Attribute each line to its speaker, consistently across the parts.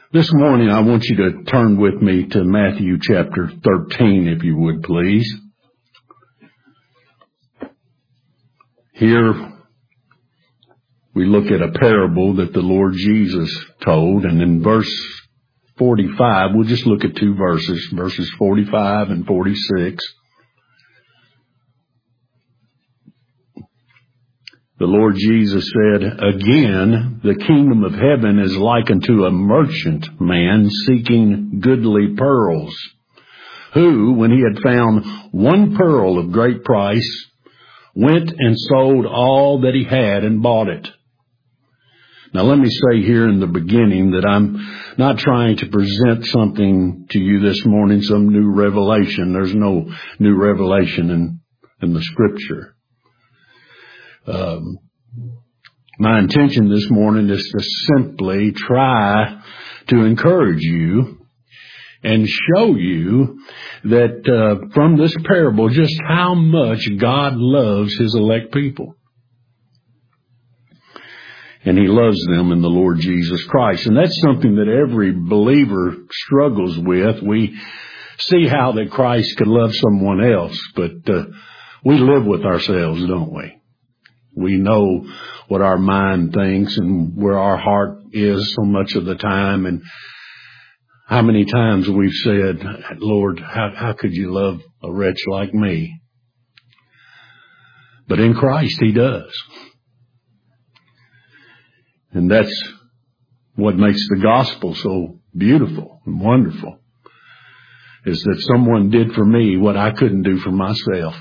Speaker 1: This morning I want you to turn with me to Matthew chapter 13, if you would please. Here we look at a parable that the Lord Jesus told, and in verse 45, we'll just look at two verses 45 and 46. The Lord Jesus said, "Again, the kingdom of heaven is like unto a merchant man seeking goodly pearls, who, when he had found one pearl of great price, went and sold all that he had and bought it." Now let me say here in the beginning that I'm not trying to present something to you this morning, some new revelation. There's no new revelation in the Scripture. My intention this morning is to simply try to encourage you and show you that from this parable just how much God loves His elect people. And He loves them in the Lord Jesus Christ. And that's something that every believer struggles with. We see how that Christ could love someone else, but we live with ourselves, don't we? We know what our mind thinks and where our heart is so much of the time, and how many times we've said, "Lord, how could you love a wretch like me?" But in Christ He does. And that's what makes the gospel so beautiful and wonderful, is that someone did for me what I couldn't do for myself.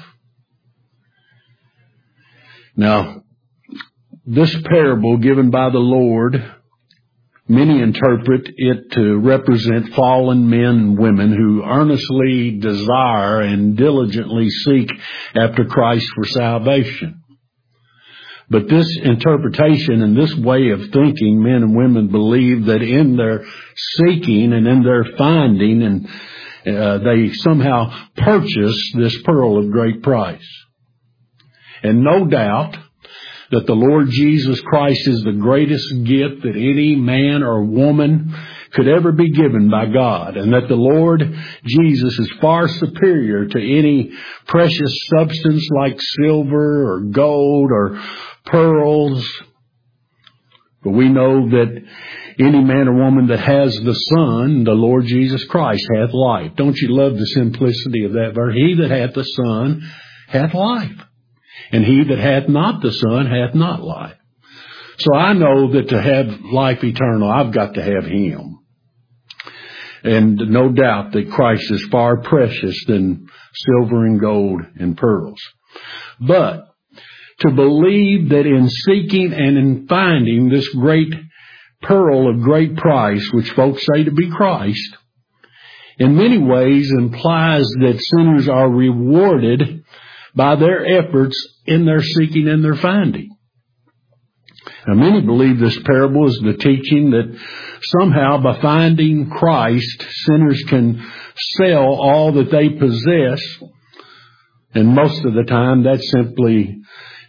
Speaker 1: Now, this parable given by the Lord, many interpret it to represent fallen men and women who earnestly desire and diligently seek after Christ for salvation. But this interpretation and this way of thinking, men and women believe that in their seeking and in their finding, and they somehow purchase this pearl of great price. And no doubt that the Lord Jesus Christ is the greatest gift that any man or woman could ever be given by God, and that the Lord Jesus is far superior to any precious substance like silver or gold or pearls. But we know that any man or woman that has the Son, the Lord Jesus Christ, hath life. Don't you love the simplicity of that verse? He that hath the Son hath life, and he that hath not the Son hath not life. So I know that to have life eternal, I've got to have Him. And no doubt that Christ is far precious than silver and gold and pearls. But to believe that in seeking and in finding this great pearl of great price, which folks say to be Christ, in many ways implies that sinners are rewarded by their efforts in their seeking and their finding. Now, many believe this parable is the teaching that somehow by finding Christ, sinners can sell all that they possess, and most of the time that simply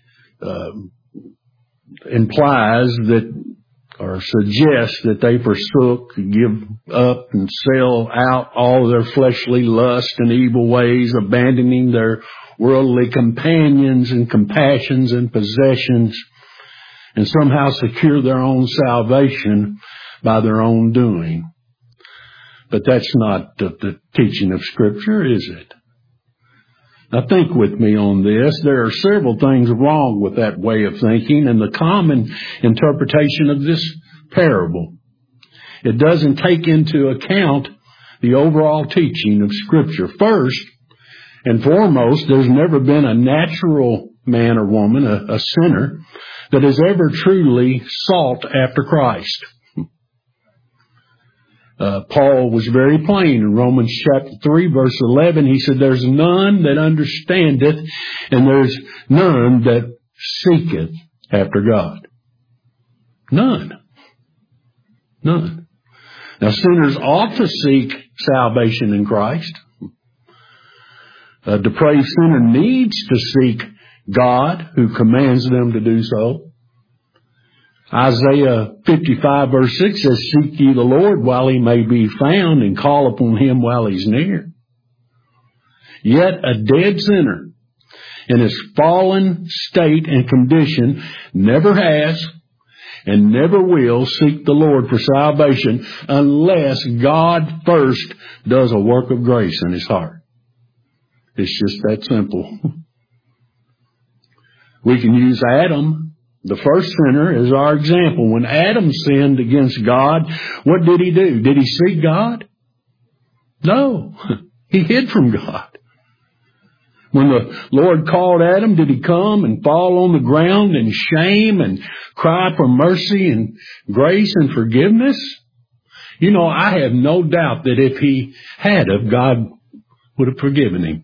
Speaker 1: implies that, or suggests that they forsook, give up and sell out all of their fleshly lust and evil ways, abandoning their worldly companions and compassions and possessions, and somehow secure their own salvation by their own doing. But that's not the teaching of Scripture, is it? Now think with me on this. There are several things wrong with that way of thinking and the common interpretation of this parable. It doesn't take into account the overall teaching of Scripture. First and foremost, there's never been a natural man or woman, a sinner, that has ever truly sought after Christ. Paul was very plain in Romans chapter 3, verse 11. He said, "There's none that understandeth, and there's none that seeketh after God." None. None. Now, sinners ought to seek salvation in Christ. A depraved sinner needs to seek God, who commands them to do so. Isaiah 55 verse 6 says, seek ye the Lord while he may be found, and call upon him while he's near. Yet a dead sinner in his fallen state and condition never has and never will seek the Lord for salvation unless God first does a work of grace in his heart. It's just that simple. We can use Adam, the first sinner, as our example. When Adam sinned against God, what did he do? Did he seek God? No. He hid from God. When the Lord called Adam, did he come and fall on the ground in shame and cry for mercy and grace and forgiveness? You know, I have no doubt that if he had, God would have forgiven him.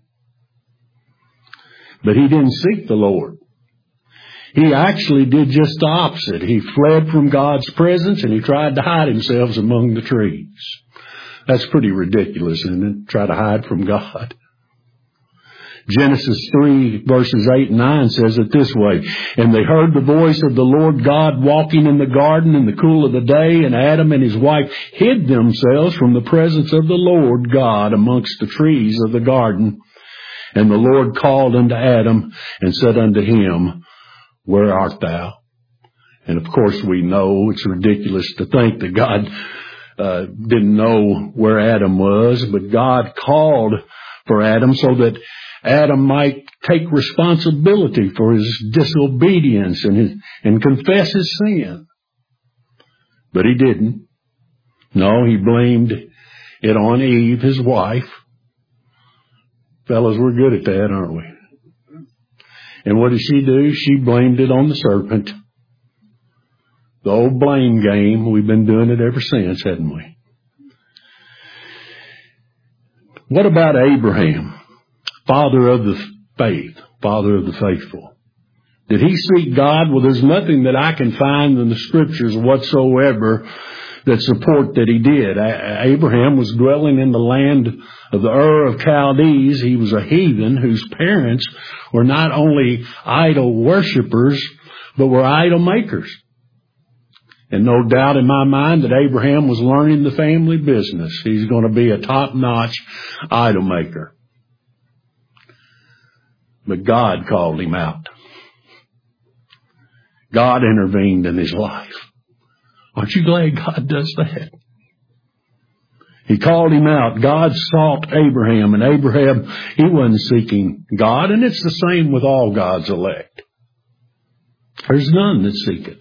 Speaker 1: But he didn't seek the Lord. He actually did just the opposite. He fled from God's presence and he tried to hide himself among the trees. That's pretty ridiculous, isn't it? Try to hide from God. Genesis 3 verses 8 and 9 says it this way, and they heard the voice of the Lord God walking in the garden in the cool of the day, and Adam and his wife hid themselves from the presence of the Lord God amongst the trees of the garden. And the Lord called unto Adam and said unto him, where art thou? And of course we know it's ridiculous to think that God didn't know where Adam was, but God called for Adam so that Adam might take responsibility for his disobedience and confess his sin. But he didn't. No, he blamed it on Eve, his wife. Fellas, we're good at that, aren't we? And what did she do? She blamed it on the serpent. The old blame game. We've been doing it ever since, haven't we? What about Abraham? Father of the faith, father of the faithful. Did he seek God? Well, there's nothing that I can find in the scriptures whatsoever that support that he did. Abraham was dwelling in the land of the Ur of Chaldees. He was a heathen whose parents were not only idol worshippers, but were idol makers. And no doubt in my mind that Abraham was learning the family business. He's going to be a top-notch idol maker. But God called him out. God intervened in his life. Aren't you glad God does that? He called him out. God sought Abraham, and Abraham, he wasn't seeking God, and it's the same with all God's elect. There's none that seeketh.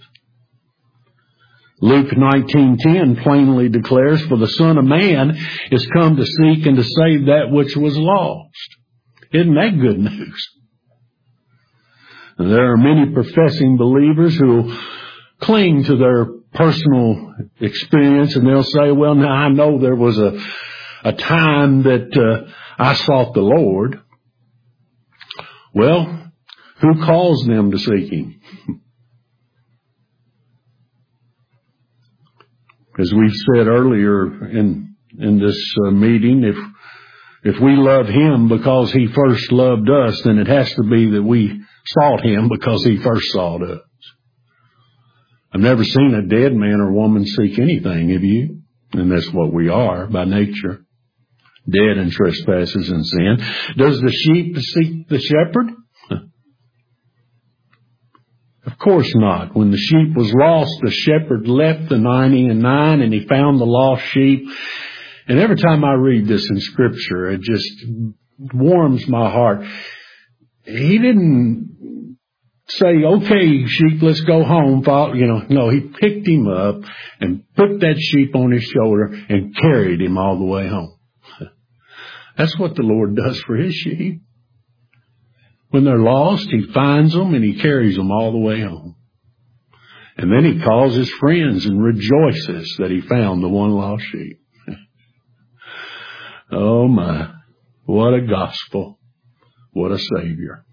Speaker 1: Luke 19:10 plainly declares, for the Son of Man is come to seek and to save that which was lost. Isn't that good news? And there are many professing believers who cling to their personal experience, and they'll say, well, now I know there was a time that I sought the Lord. Well, who calls them to seek him? As we said earlier in this meeting, if we love him because he first loved us, then it has to be that we sought him because he first sought us. I've never seen a dead man or woman seek anything, have you? And that's what we are by nature. Dead in trespasses and sin. Does the sheep seek the shepherd? Of course not. When the sheep was lost, the shepherd left the 99 and he found the lost sheep. And every time I read this in Scripture, it just warms my heart. He didn't say, okay, sheep, let's go home. No, he picked him up and put that sheep on his shoulder and carried him all the way home. That's what the Lord does for his sheep. When they're lost, he finds them and he carries them all the way home. And then he calls his friends and rejoices that he found the one lost sheep. Oh my, what a gospel. What a Savior.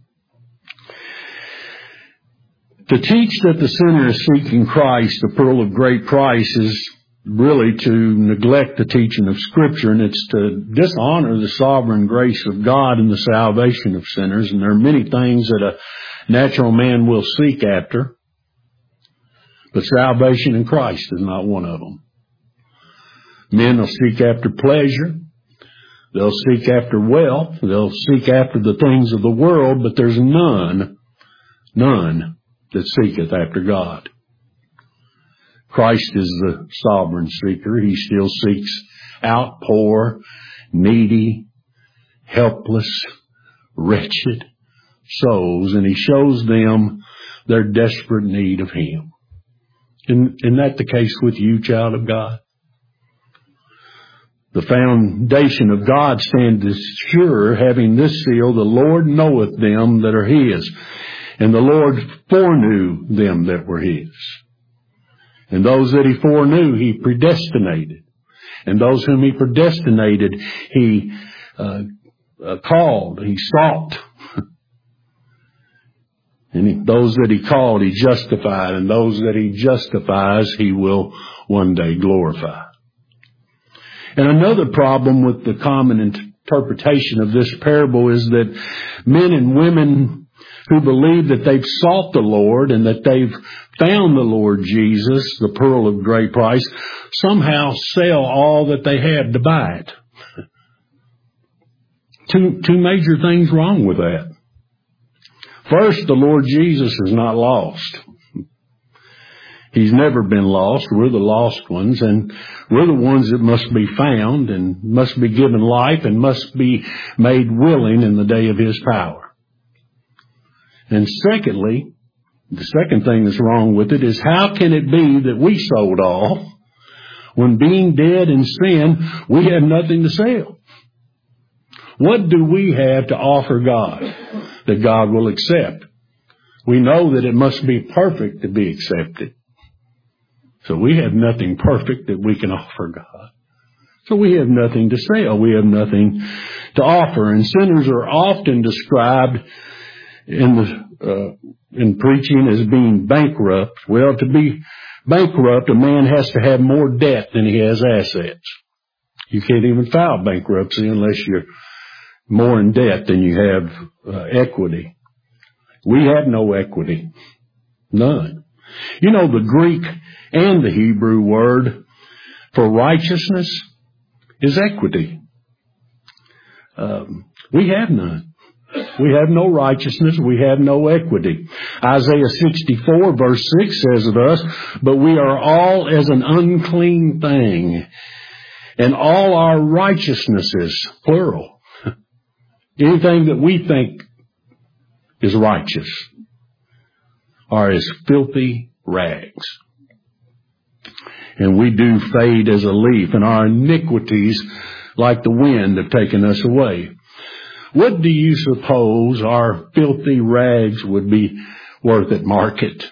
Speaker 1: To teach that the sinner is seeking Christ, the pearl of great price, is really to neglect the teaching of Scripture, and it's to dishonor the sovereign grace of God in the salvation of sinners. And there are many things that a natural man will seek after. But salvation in Christ is not one of them. Men will seek after pleasure. They'll seek after wealth. They'll seek after the things of the world, but there's none that seeketh after God. Christ is the sovereign seeker. He still seeks out poor, needy, helpless, wretched souls, and He shows them their desperate need of Him. Isn't that the case with you, child of God? The foundation of God standeth sure, having this seal, the Lord knoweth them that are His, and the Lord foreknew them that were His. And those that He foreknew, He predestinated. And those whom He predestinated, He called, He sought. And those that He called, He justified. And those that He justifies, He will one day glorify. And another problem with the common interpretation of this parable is that men and women who believe that they've sought the Lord and that they've found the Lord Jesus, the pearl of great price, somehow sell all that they have to buy it. Two major things wrong with that. First, the Lord Jesus is not lost. He's never been lost. We're the lost ones, and we're the ones that must be found and must be given life and must be made willing in the day of His power. And secondly, the second thing that's wrong with it is, how can it be that we sold all when, being dead in sin, we have nothing to sell? What do we have to offer God that God will accept? We know that it must be perfect to be accepted. So we have nothing perfect that we can offer God. So we have nothing to sell. We have nothing to offer. And sinners are often described in preaching as being bankrupt. Well, to be bankrupt, a man has to have more debt than he has assets. You can't even file bankruptcy unless you're more in debt than you have equity. We have no equity. None. You know, the Greek and the Hebrew word for righteousness is equity. We have none. We have no righteousness. We have no equity. Isaiah 64 verse 6 says of us, but we are all as an unclean thing, and all our righteousnesses, plural, anything that we think is righteous, are as filthy rags. And we do fade as a leaf, and our iniquities, like the wind, have taken us away. What do you suppose our filthy rags would be worth at market?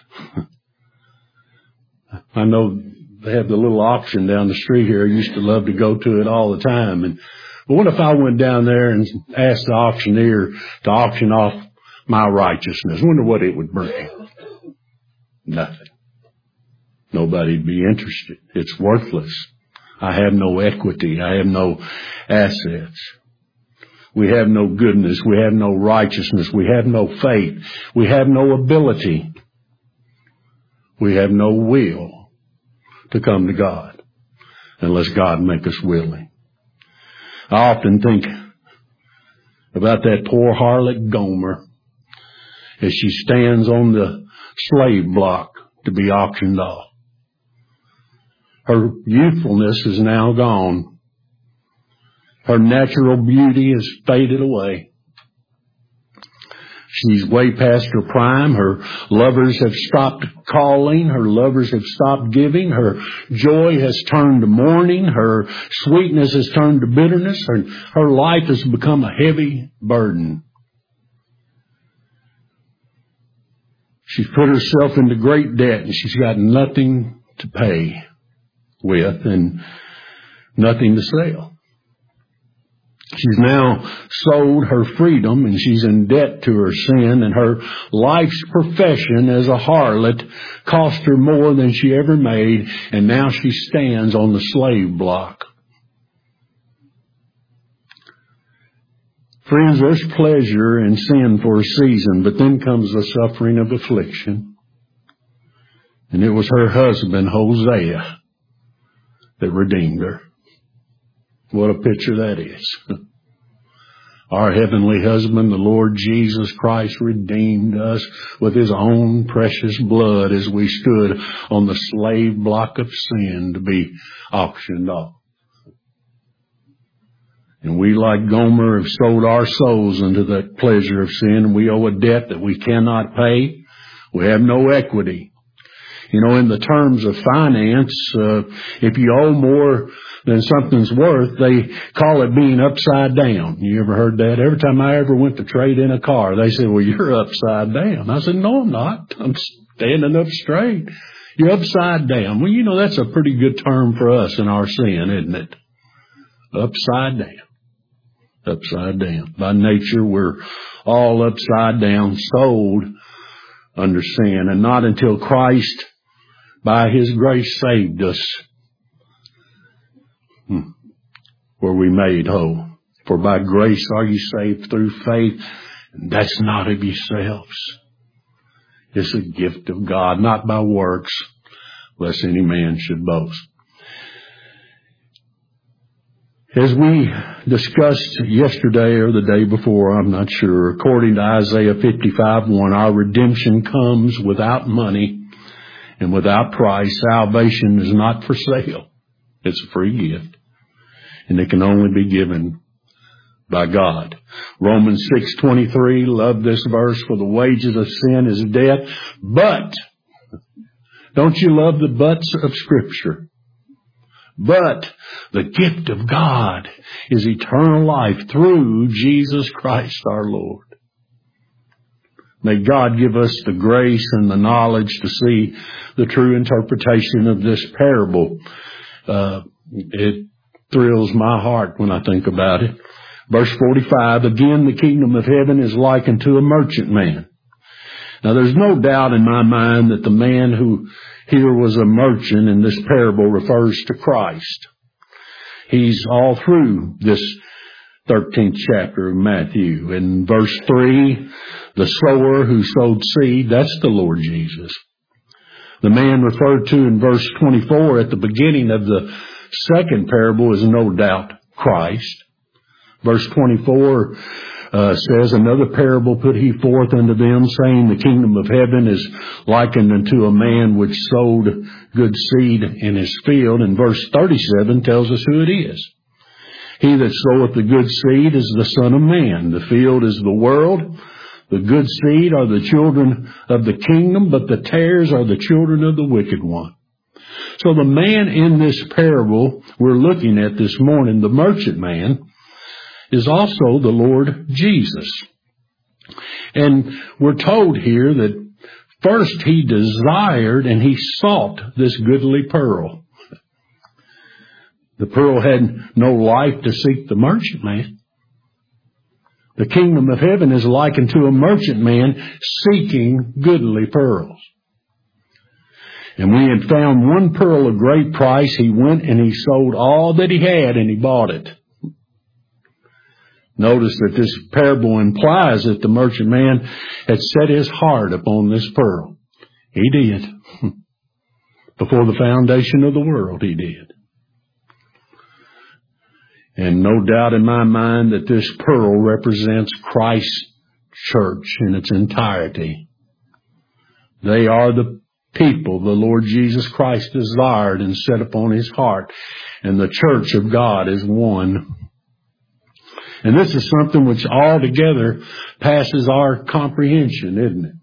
Speaker 1: I know they have the little auction down the street here. I used to love to go to it all the time. But what if I went down there and asked the auctioneer to auction off my righteousness? Wonder what it would bring. Nothing. Nobody'd be interested. It's worthless. I have no equity. I have no assets. We have no goodness. We have no righteousness. We have no faith. We have no ability. We have no will to come to God unless God make us willing. I often think about that poor harlot Gomer as she stands on the slave block to be auctioned off. Her youthfulness is now gone. Her natural beauty has faded away. She's way past her prime. Her lovers have stopped calling. Her lovers have stopped giving. Her joy has turned to mourning. Her sweetness has turned to bitterness. Her life has become a heavy burden. She's put herself into great debt, and she's got nothing to pay with and nothing to sell. She's now sold her freedom, and she's in debt to her sin, and her life's profession as a harlot cost her more than she ever made, and now she stands on the slave block. Friends, there's pleasure in sin for a season, but then comes the suffering of affliction. And it was her husband, Hosea, that redeemed her. What a picture that is. Our heavenly husband, the Lord Jesus Christ, redeemed us with His own precious blood as we stood on the slave block of sin to be auctioned off. And we, like Gomer, have sold our souls into that pleasure of sin. We owe a debt that we cannot pay. We have no equity. You know, in the terms of finance, if you owe more than something's worth, they call it being upside down. You ever heard that? Every time I ever went to trade in a car, they said, well, you're upside down. I said, no, I'm not. I'm standing up straight. You're upside down. Well, you know, that's a pretty good term for us in our sin, isn't it? Upside down. Upside down. By nature, we're all upside down, sold under sin, and not until Christ, by His grace, saved us, were we made whole. For by grace are you saved through faith, and that's not of yourselves. It's a gift of God, not by works, lest any man should boast. As we discussed yesterday or the day before, I'm not sure, according to Isaiah 55:1, our redemption comes without money and without price. Salvation is not for sale. It's a free gift. And it can only be given by God. Romans 6:23, love this verse, for the wages of sin is death. But, don't you love the buts of Scripture? But the gift of God is eternal life through Jesus Christ our Lord. May God give us the grace and the knowledge to see the true interpretation of this parable. It thrills my heart when I think about it. Verse 45, again, the kingdom of heaven is likened to a merchant man. Now, there's no doubt in my mind that the man who here was a merchant in this parable refers to Christ. He's all through this 13th chapter of Matthew. In verse 3, the sower who sowed seed, that's the Lord Jesus. The man referred to in verse 24 at the beginning of the second parable is no doubt Christ. Verse 24 says, another parable put he forth unto them, saying, the kingdom of heaven is likened unto a man which sowed good seed in his field. And verse 37 tells us who it is. He that soweth the good seed is the Son of Man. The field is the world. The good seed are the children of the kingdom, but the tares are the children of the wicked one. So the man in this parable we're looking at this morning, the merchant man, is also the Lord Jesus. And we're told here that first he desired and he sought this goodly pearl. The pearl had no life to seek the merchant man. The kingdom of heaven is likened to a merchant man seeking goodly pearls. And when he had found one pearl of great price, he went and he sold all that he had and he bought it. Notice that this parable implies that the merchant man had set his heart upon this pearl. He did. Before the foundation of the world, he did. And no doubt in my mind that this pearl represents Christ's church in its entirety. They are the people the Lord Jesus Christ desired and set upon His heart. And the church of God is one. And this is something which altogether passes our comprehension, isn't it?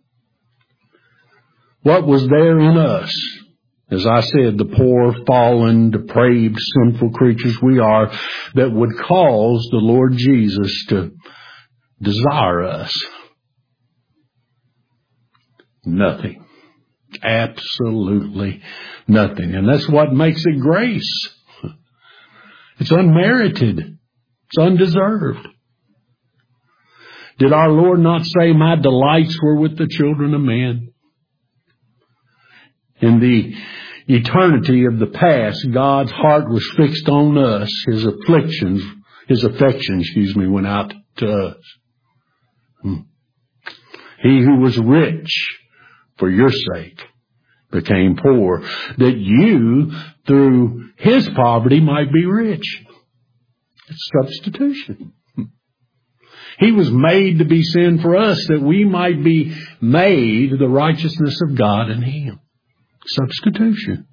Speaker 1: What was there in us? As I said, the poor, fallen, depraved, sinful creatures we are, that would cause the Lord Jesus to desire us. Nothing. Absolutely nothing. And that's what makes it grace. It's unmerited. It's undeserved. Did our Lord not say, my delights were with the children of men? In the eternity of the past, God's heart was fixed on us. His affection, went out to us. He who was rich for your sake became poor, that you, through his poverty, might be rich. It's substitution. He was made to be sin for us, that we might be made the righteousness of God in him. Substitution.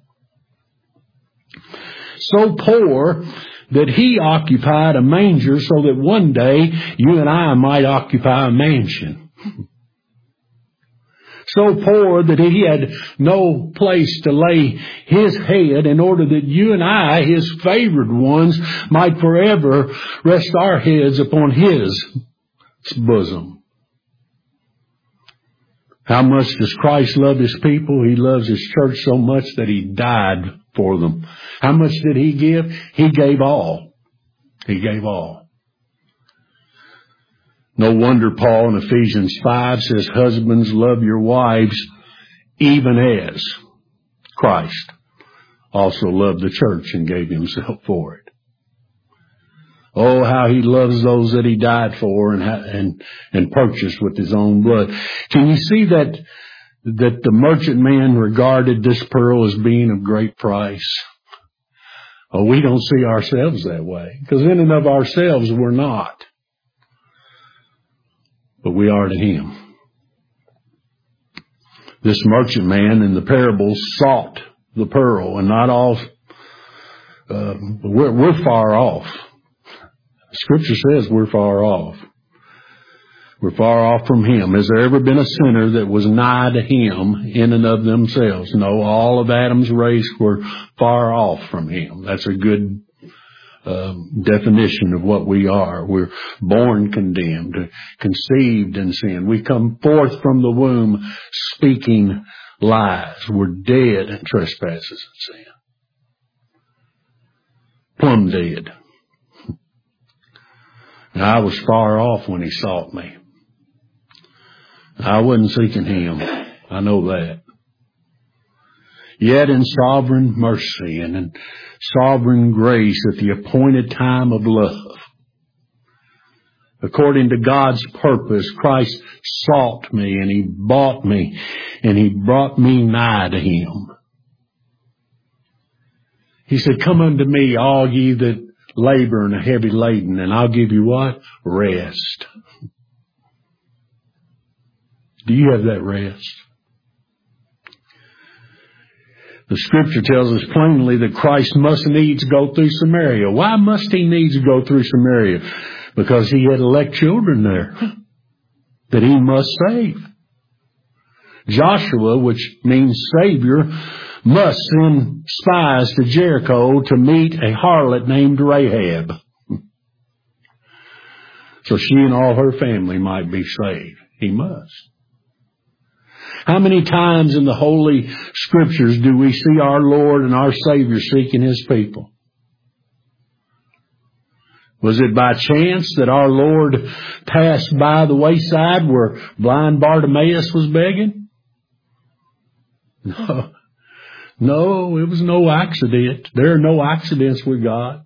Speaker 1: So poor that he occupied a manger so that one day you and I might occupy a mansion. So poor that he had no place to lay his head in order that you and I, his favored ones, might forever rest our heads upon his bosom. How much does Christ love his people? He loves his church so much that he died for them. How much did he give? He gave all. He gave all. No wonder Paul in Ephesians 5 says, husbands, love your wives even as Christ also loved the church and gave himself for it. Oh, how he loves those that he died for and purchased with his own blood. Can you see that the merchant man regarded this pearl as being of great price? Oh, we don't see ourselves that way, because in and of ourselves we're not. But we are to him. This merchant man in the parable sought the pearl, and not all, we're far off. Scripture says we're far off. We're far off from him. Has there ever been a sinner that was nigh to him in and of themselves? No, all of Adam's race were far off from him. That's a good definition of what we are. We're born condemned, conceived in sin. We come forth from the womb speaking lies. We're dead in trespasses and sin. Plumb dead. Now, I was far off when he sought me. I wasn't seeking him. I know that. Yet in sovereign mercy and in sovereign grace at the appointed time of love, according to God's purpose, Christ sought me and he bought me and he brought me nigh to him. He said, come unto me, all ye that labor and are heavy laden, and I'll give you what? Rest. Do you have that rest? The Scripture tells us plainly that Christ must needs go through Samaria. Why must he needs go through Samaria? Because he had elect children there that he must save. Joshua, which means Savior, must send spies to Jericho to meet a harlot named Rahab, so she and all her family might be saved. He must. How many times in the Holy Scriptures do we see our Lord and our Savior seeking his people? Was it by chance that our Lord passed by the wayside where blind Bartimaeus was begging? No, it was no accident. There are no accidents with God.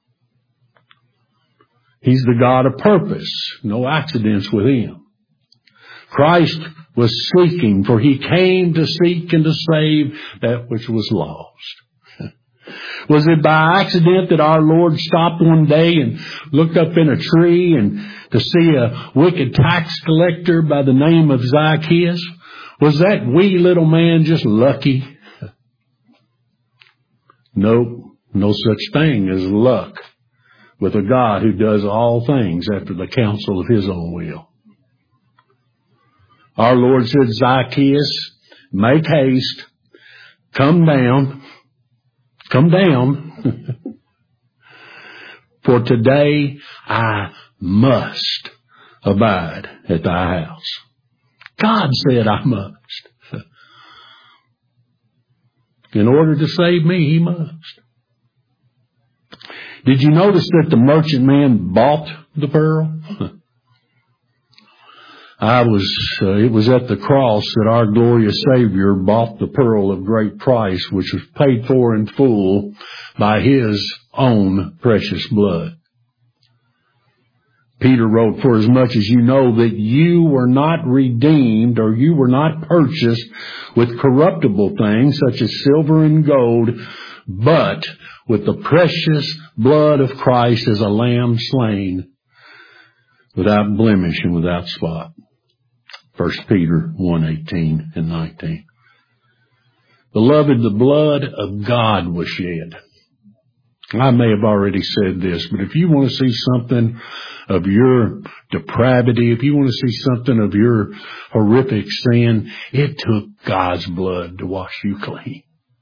Speaker 1: He's the God of purpose. No accidents with him. Christ was seeking, for he came to seek and to save that which was lost. Was it by accident that our Lord stopped one day and looked up in a tree and to see a wicked tax collector by the name of Zacchaeus? Was that wee little man just lucky? No, no such thing as luck with a God who does all things after the counsel of his own will. Our Lord said, Zacchaeus, make haste, come down, for today I must abide at thy house. God said I must. In order to save me, he must. Did you notice that the merchant man bought the pearl? It was at the cross that our glorious Savior bought the pearl of great price, which was paid for in full by his own precious blood. Peter wrote, "For as much as you know that you were not redeemed, or you were not purchased with corruptible things such as silver and gold, but with the precious blood of Christ as a lamb slain, without blemish and without spot." 1 Peter 1:18 and 19. Beloved, the blood of God was shed. I may have already said this, but if you want to see something of your depravity, if you want to see something of your horrific sin, it took God's blood to wash you clean.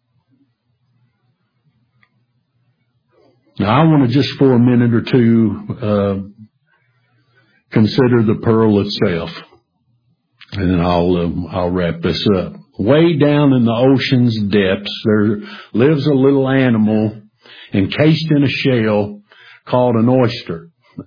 Speaker 1: Now, I want to just for a minute or two consider the pearl itself, and then I'll wrap this up. Way down in the ocean's depths, there lives a little animal encased in a shell called an oyster.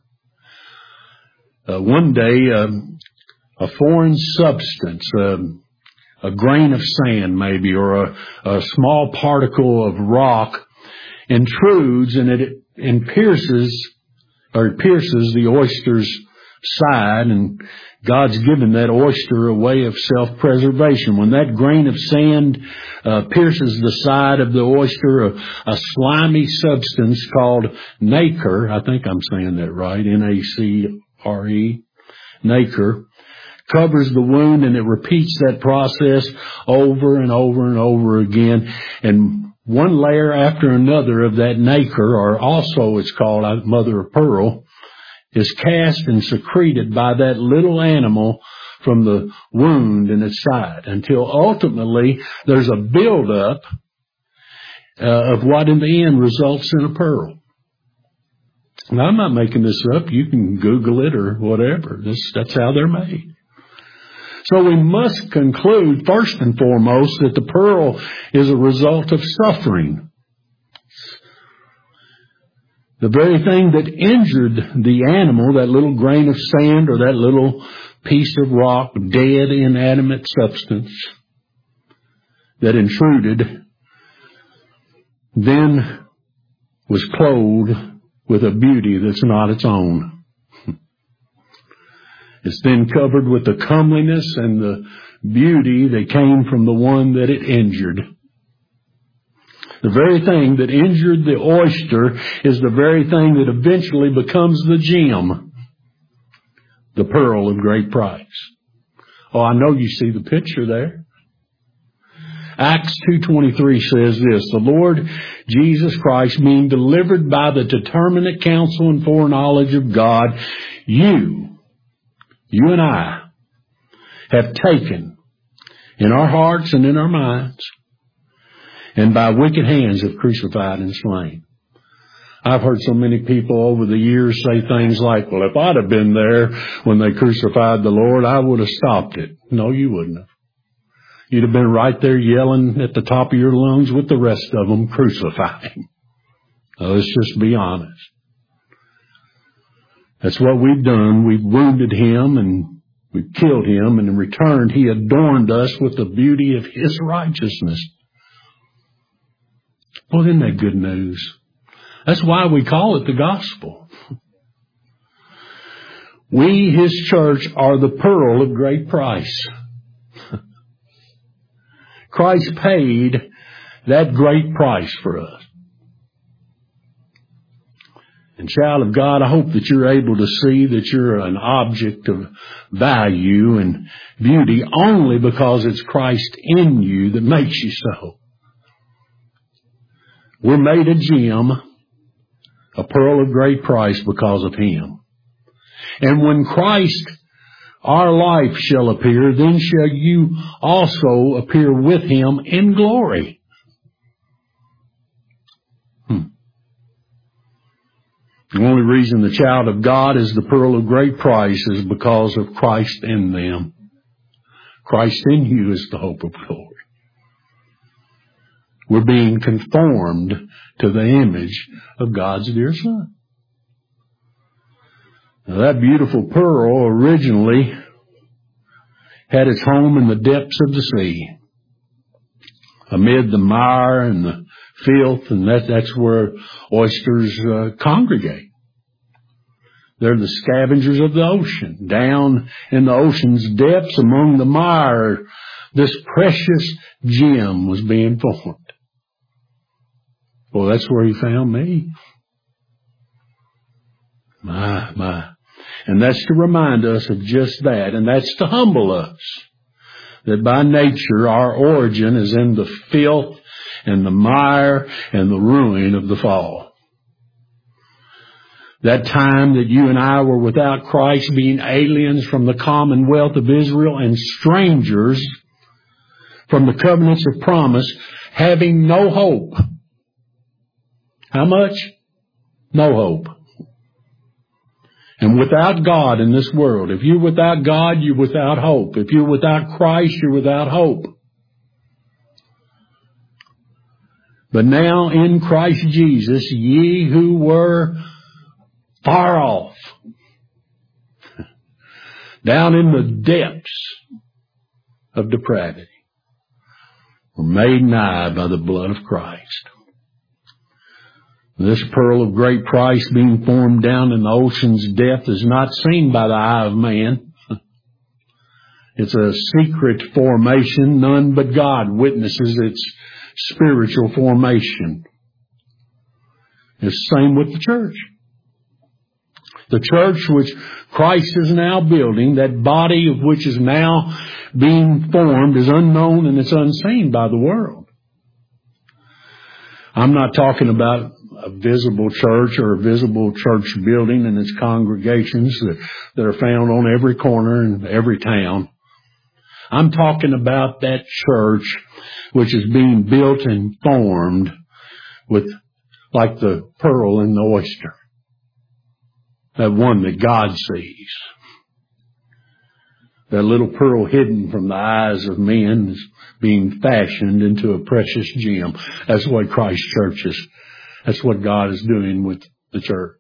Speaker 1: One day, a foreign substance, a grain of sand maybe, or a small particle of rock, intrudes and it pierces the oyster's side, and God's given that oyster a way of self-preservation. When that grain of sand pierces the side of the oyster, a slimy substance called nacre, I think I'm saying that right, N-A-C-R-E, nacre, covers the wound, and it repeats that process over and over and over again. And one layer after another of that nacre, or also it's called mother of pearl, is cast and secreted by that little animal from the wound in its side, until ultimately there's a buildup of what in the end results in a pearl. Now, I'm not making this up. You can Google it or whatever. That's how they're made. So we must conclude, first and foremost, that the pearl is a result of suffering. The very thing that injured the animal, that little grain of sand or that little piece of rock, dead, inanimate substance that intruded, then was clothed with a beauty that's not its own. It's then covered with the comeliness and the beauty that came from the one that it injured. The very thing that injured the oyster is the very thing that eventually becomes the gem, the pearl of great price. Oh, I know you see the picture there. Acts 2:23 says this, "The Lord Jesus Christ, being delivered by the determinate counsel and foreknowledge of God, you and I have taken in our hearts and in our minds, and by wicked hands have crucified and slain." I've heard so many people over the years say things like, "Well, if I'd have been there when they crucified the Lord, I would have stopped it." No, you wouldn't have. You'd have been right there yelling at the top of your lungs with the rest of them, "Crucify him." Now, let's just be honest. That's what we've done. We've wounded him and we've killed him, and in return, he adorned us with the beauty of his righteousness. Well, isn't that good news? That's why we call it the gospel. We, his church, are the pearl of great price. Christ paid that great price for us. And child of God, I hope that you're able to see that you're an object of value and beauty only because it's Christ in you that makes you so. We're made a gem, a pearl of great price because of him. And when Christ, our life, shall appear, then shall you also appear with him in glory. The only reason the child of God is the pearl of great price is because of Christ in them. Christ in you is the hope of glory. We're being conformed to the image of God's dear Son. Now, that beautiful pearl originally had its home in the depths of the sea, amid the mire and the filth, and that's where oysters congregate. They're the scavengers of the ocean. Down in the ocean's depths among the mire, this precious gem was being formed. Well, that's where he found me. My. And that's to remind us of just that. And that's to humble us. That by nature our origin is in the filth and the mire and the ruin of the fall. That time that you and I were without Christ, being aliens from the commonwealth of Israel and strangers from the covenants of promise, having no hope. How much? No hope. And without God in this world, if you're without God, you're without hope. If you're without Christ, you're without hope. But now in Christ Jesus, ye who were far off, down in the depths of depravity, were made nigh by the blood of Christ. This pearl of great price being formed down in the ocean's depth is not seen by the eye of man. It's a secret formation. None but God witnesses its spiritual formation. It's the same with the church. The church which Christ is now building, that body of which is now being formed, is unknown and it's unseen by the world. I'm not talking about a visible church or a visible church building and its congregations that are found on every corner in every town. I'm talking about that church which is being built and formed with, like the pearl in the oyster. That one that God sees. That little pearl hidden from the eyes of men is being fashioned into a precious gem. That's what Christ's church is. That's what God is doing with the church.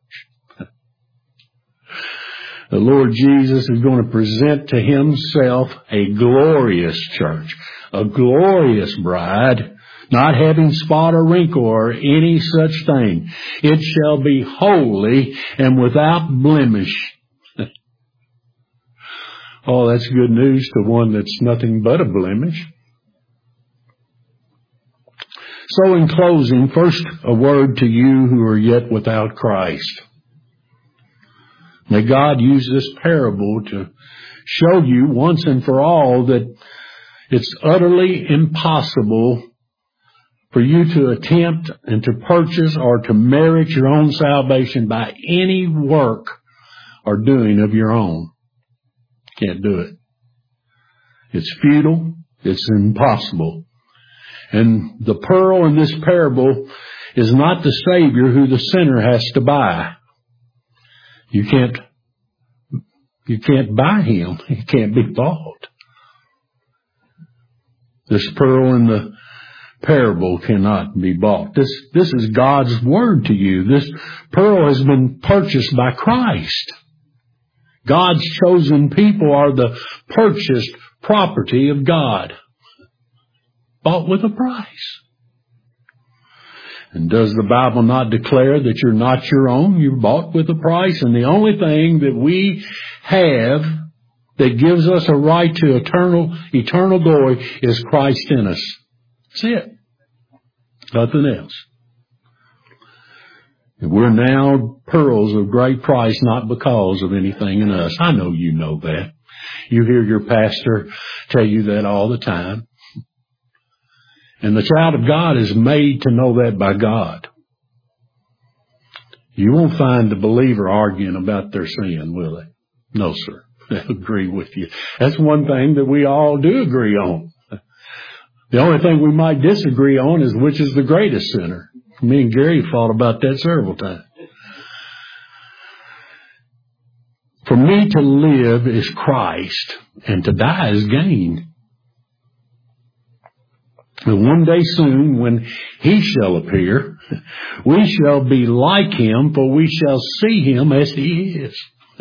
Speaker 1: The Lord Jesus is going to present to himself a glorious church, a glorious bride, not having spot or wrinkle or any such thing. It shall be holy and without blemish. Oh, that's good news to one that's nothing but a blemish. So in closing, first a word to you who are yet without Christ. May God use this parable to show you once and for all that it's utterly impossible for you to attempt and to purchase or to merit your own salvation by any work or doing of your own. Can't do it. It's futile. It's impossible. And the pearl in this parable is not the Savior who the sinner has to buy. You can't buy him. He can't be bought. This pearl in the parable cannot be bought. This is God's word to you. This pearl has been purchased by Christ. God's chosen people are the purchased property of God. Bought with a price. And does the Bible not declare that you're not your own? You're bought with a price. And the only thing that we have that gives us a right to eternal glory is Christ in us. That's it. Nothing else. And we're now pearls of great price, not because of anything in us. I know you know that. You hear your pastor tell you that all the time. And the child of God is made to know that by God. You won't find the believer arguing about their sin, will they? No, sir. I agree with you. That's one thing that we all do agree on. The only thing we might disagree on is which is the greatest sinner. Me and Gary fought about that several times. For me to live is Christ, and to die is gain. And one day soon, when he shall appear, we shall be like him, for we shall see him as he is.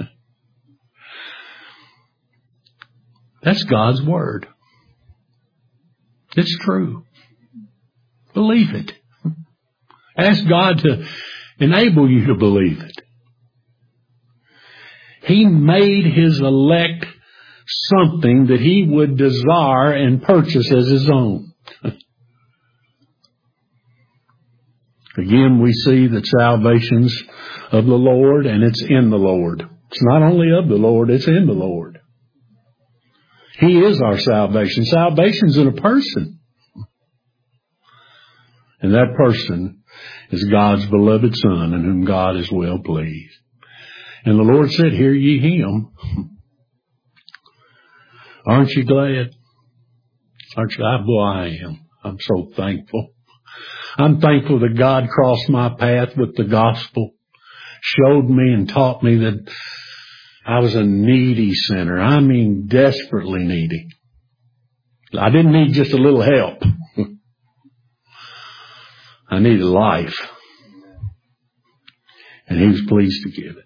Speaker 1: That's God's word. It's true. Believe it. Ask God to enable you to believe it. He made His elect something that He would desire and purchase as His own. Again, we see that salvation's of the Lord, and it's in the Lord. It's not only of the Lord, it's in the Lord. He is our salvation. Salvation's in a person. And that person is God's beloved Son, in whom God is well pleased. And the Lord said, hear ye Him. Aren't you glad? Aren't you? Boy, I am. I'm so thankful. I'm thankful that God crossed my path with the gospel, showed me and taught me that I was a needy sinner. I mean, desperately needy. I didn't need just a little help. I needed life. And He was pleased to give it.